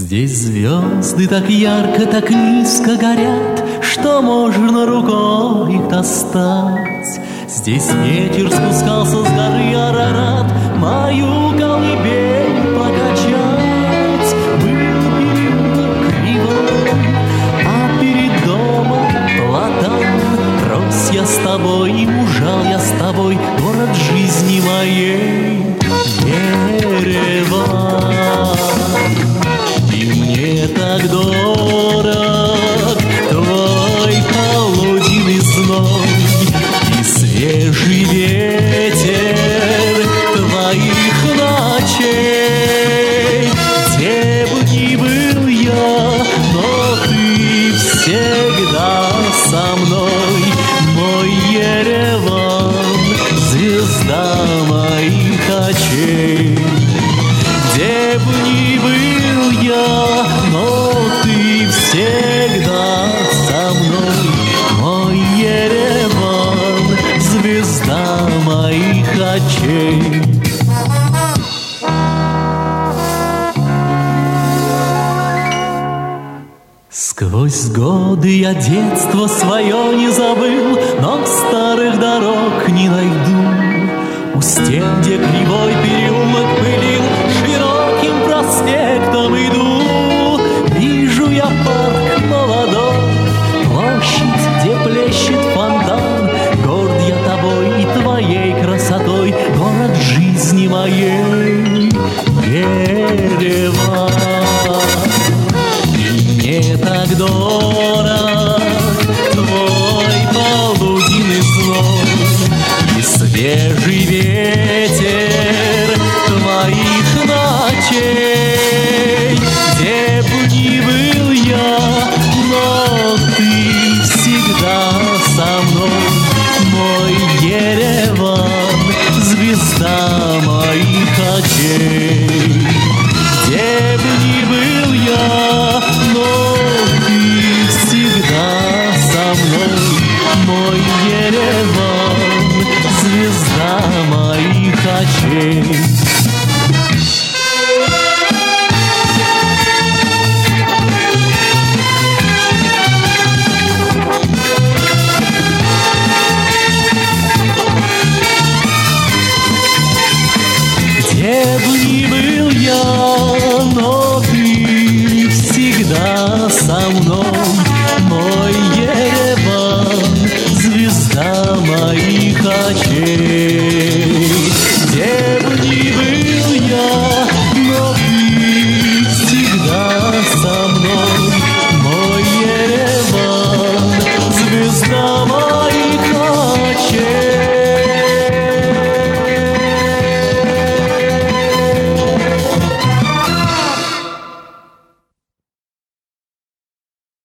Здесь звезды так ярко, так низко горят, что можно рукой их достать. Здесь ветер спускался с горы Арарат, мою колыбель покачать. Был переулок кривой, а перед домом платан. Рос я с тобой и мужал я с тобой, город жизни моей Ереван. И мне так дорог твой полуденный зной и свежий ветер твоих ночей. Где бы ни был я, но ты всегда со мной, мой Ереван, звезда моих очей. Где бы ни был я, но ты всегда со мной, мой Ереван, звезда моих очей. Сквозь годы я детство свое не забыл, но старых дорог не найду. У стен, где кривой переулок пылил, широким проспектом иду. Вижу я парк молодой, площадь, где плещет фонтан. Горд я тобой и твоей красотой, город жизни моей Ереван. И мне так дорог твой полуденный зной и свежий ветер твоих ночей. Где бы ни был я, но ты всегда со мной, мой Ереван, звезда моих очей. Где бы ни был я, но ты всегда со мной, мой Ереван, звезда моих очей.